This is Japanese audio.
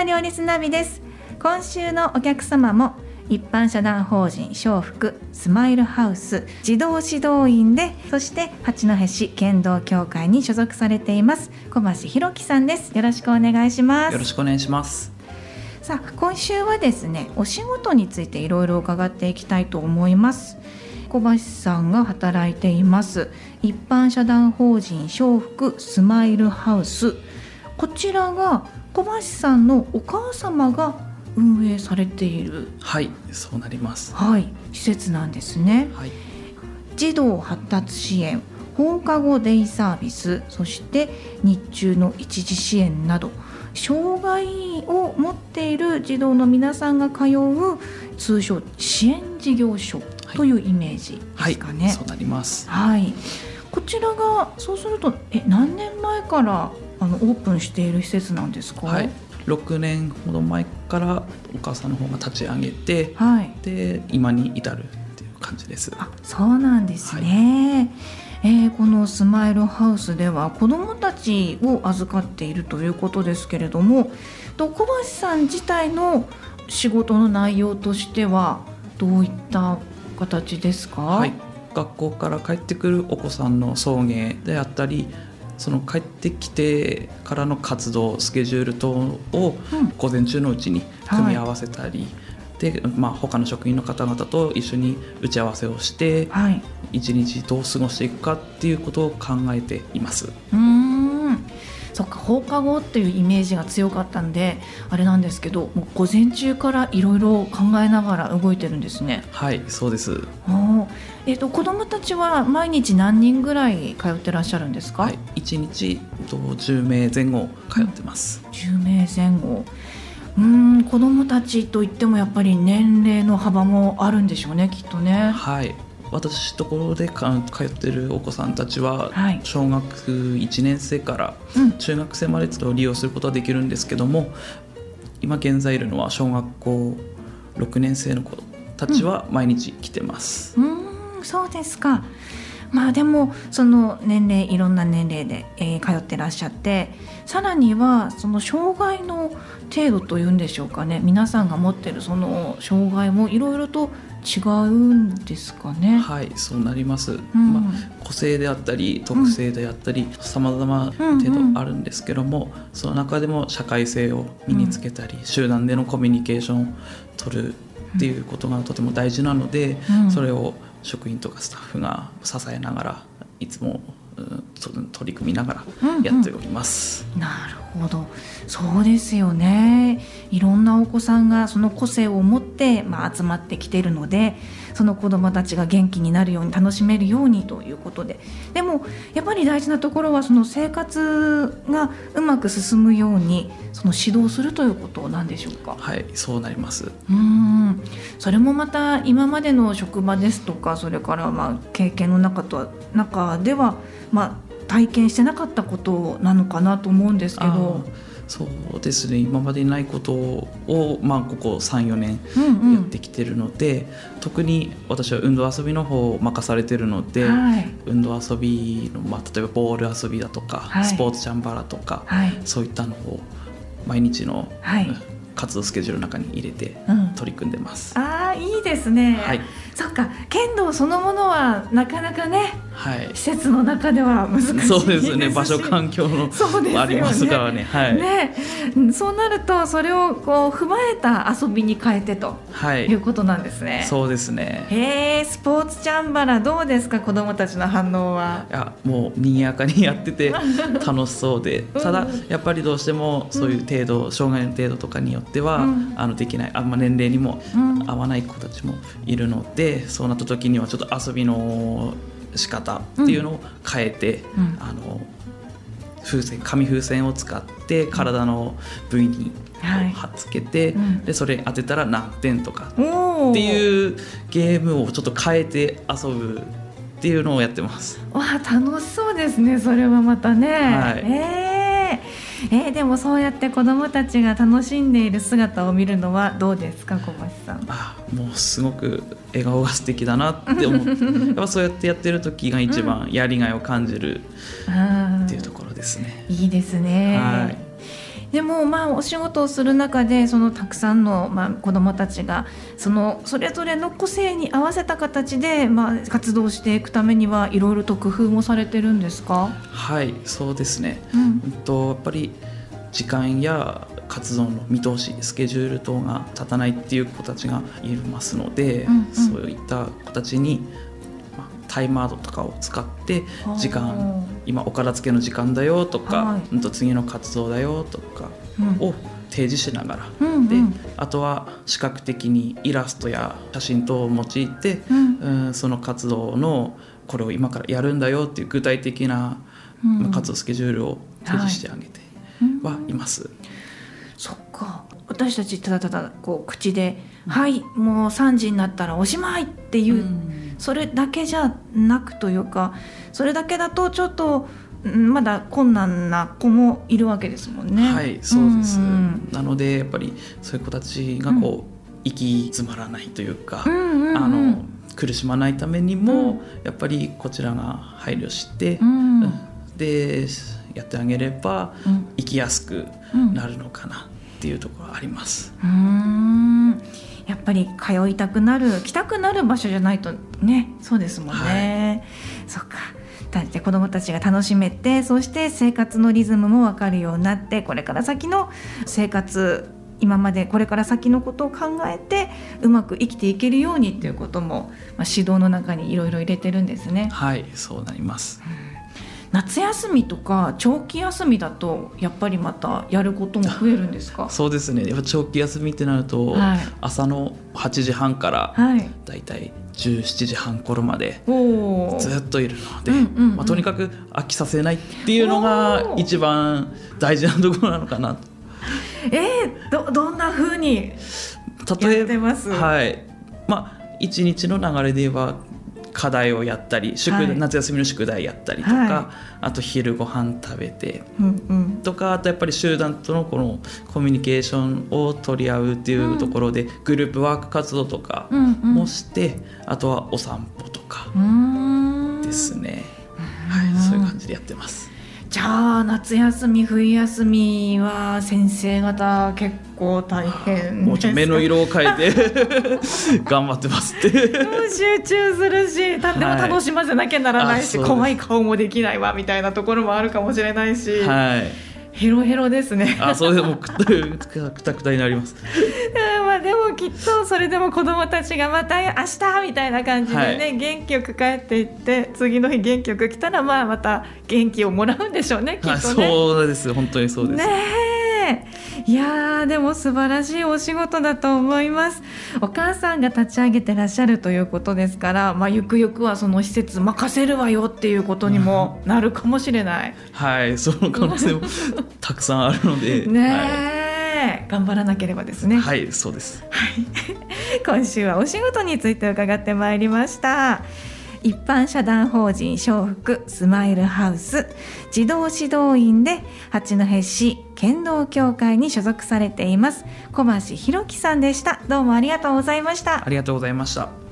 田料理スナビです。今週のお客様も一般社団法人笑福スマイルハウス児童指導員で、そして八戸市剣道協会に所属されています小橋弘樹さんです。よろしくお願いします。 よろしくお願いします。 さあ、今週はですね、お仕事についていろいろ伺っていきたいと思います。小橋さんが働いています一般社団法人笑福スマイルハウス、こちらが小橋さんのお母様が運営されている、 はい、そうなります。 はい、施設なんですね。 はい、 児童発達支援、放課後デイサービス、そして日中の一時支援など、障害を持っている児童の皆さんが通う通称支援事業所というイメージですかね。 はい、そうなります。 はい、こちらがそうすると何年前からオープンしている施設なんですか？ はい、6年ほど前からお母さんの方が立ち上げて、 はい、 で今に至るっていう感じです。 そうなんですね。このスマイルハウスでは子どもたちを預かっているということですけれども、小橋さん自体の仕事の内容としてはどういった形ですか？ はい、学校から帰ってくるお子さんの送迎であったり、その帰ってきてからの活動スケジュール等を午前中のうちに組み合わせたり、で他の職員の方々と一緒に打ち合わせをして、一日どう過ごしていくかっていうことを考えています。 そっか、放課後っていうイメージが強かったんであれなんですけど、もう午前中からいろいろ考えながら動いてるんですね。 はい、そうです。 子どもたちは毎日何人ぐらい通ってらっしゃるんですか？ はい、1日10名前後通ってます。 10名前後。子どもたちといってもやっぱり年齢の幅もあるんでしょうね、きっとね。 はい、私ところで通っているお子さんたちは、小学1年生から中学生まで利用することはできるんですけども、今現在いるのは小学校6年生の子たちは毎日来てます。 そうですか。でもその年齢、いろんな年齢で、通ってらっしゃって、さらにはその障害の程度というんでしょうかね、皆さんが持っているその障害もいろいろと違うんですかね？ はい、そうなります。個性であったり特性であったり、様々程度あるんですけども、その中でも社会性を身につけたり、集団でのコミュニケーションを取るっていうことがとても大事なので、それを職員とかスタッフが支えながらいつも取り組みながらやっております。 なるほど、そうですよね。いろんなお子さんがその個性を持って、集まってきているので、その子どもたちが元気になるように、楽しめるようにということで、でもやっぱり大事なところはその生活がうまく進むようにその指導するということなんでしょうか？ はい、そうなります。 それもまた今までの職場ですとか、それから経験の中では体験してなかったことなのかなと思うんですけど。 そうですね、今までにないことを、ここ 3,4 年やってきてるので、特に私は運動遊びの方を任されてるので、運動遊びの、例えばボール遊びだとか、スポーツチャンバラとか、そういったのを毎日の、活動スケジュールの中に入れて取り組んでます。 いいですね。そっか、剣道そのものはなかなかね、施設の中では難しいですし、 そうですね、場所環境のありますからね。 そうなるとそれを踏まえた遊びに変えてということなんですね。 そうですね。 スポーツチャンバラどうですか、子どもたちの反応は？ もう賑やかにやってて楽しそうで、ただやっぱりどうしてもそういう程度、障害の程度とかによっては、できない、年齢にも合わない子たちもいるので、そうなった時にはちょっと遊びの仕方っていうのを変えて、紙風船を使って体の部位に貼っつけて、でそれ当てたら何点とかっていうゲームをちょっと変えて遊ぶっていうのをやってます。 楽しそうですね、それはまたね。でもそうやって子どもたちが楽しんでいる姿を見るのはどうですか、小橋さん？ もうすごく笑顔が素敵だなって思ってやっぱそうやってやってる時が一番やりがいを感じるっていうところですね。 いいですね。 でもお仕事をする中でそのたくさんの子どもたちがそれぞれの個性に合わせた形で活動していくためにはいろいろと工夫もされてるんですか？ はい、そうですね、やっぱり時間や活動の見通しスケジュール等が立たないっていう子たちがいますので、そういった子たちにタイマードとかを使って時間、今お片付けの時間だよとか、次の活動だよとかを提示しながら、であとは視覚的にイラストや写真等を用いて、その活動のこれを今からやるんだよっていう具体的な、活動スケジュールを提示してあげてはいます。 そっか、私たちただただ口で、はいもう3時になったらおしまいっていう、それだけじゃなくというか、それだけだとちょっとまだ困難な子もいるわけですもんね。 はい、そうです、なのでやっぱりそういう子たちが行き詰まらないというか、苦しまないためにも、やっぱりこちらが配慮して、でやってあげれば生きやすくなるのかなっていうところがあります。 やっぱり通いたくなる来たくなる場所じゃないとね、そうですもんね、そっか。子どもたちが楽しめて、そして生活のリズムも分かるようになって、これから先の生活、今までこれから先のことを考えてうまく生きていけるようにっていうことも、指導の中にいろいろ入れてるんですね。 はい、そうなります。 夏休みとか長期休みだとやっぱりまたやることも増えるんですか？ そうですね、やっぱ長期休みってなると、朝の8時半からだいたい17時半頃までずっといるので、とにかく飽きさせないっていうのが一番大事なところなのかなと。 どんな風にやってます？ 一日の流れで言えば課題をやったり、夏休みの宿題やったりとか、あと昼ご飯食べてとか、あとやっぱり集団とのこのコミュニケーションを取り合うっていうところで、グループワーク活動とかもして、あとはお散歩とかですね、そういう感じでやってます。 じゃあ夏休み冬休みは先生方結構大変ですか？ もうちょっと目の色を変えて頑張ってますって集中するし、でも楽しませなきゃならないし、怖い顔もできないわみたいなところもあるかもしれないし、ヘロヘロですね。 そうでもくたくたになりますでもきっとそれでも子どもたちがまた明日みたいな感じでね、元気よく帰っていって、次の日元気よく来たらまた元気をもらうんでしょうね、きっとね。 そうです、本当にそうですいやでも素晴らしいお仕事だと思います。お母さんが立ち上げてらっしゃるということですから、ゆくゆくはその施設任せるわよっていうことにもなるかもしれない。 その可能性もたくさんあるので頑張らなければですね。 そうです、 今週はお仕事について伺ってまいりました。一般社団法人笑福スマイルハウス児童指導員で八戸市剣道協会に所属されています小橋弘樹さんでした。どうもありがとうございました。 ありがとうございました。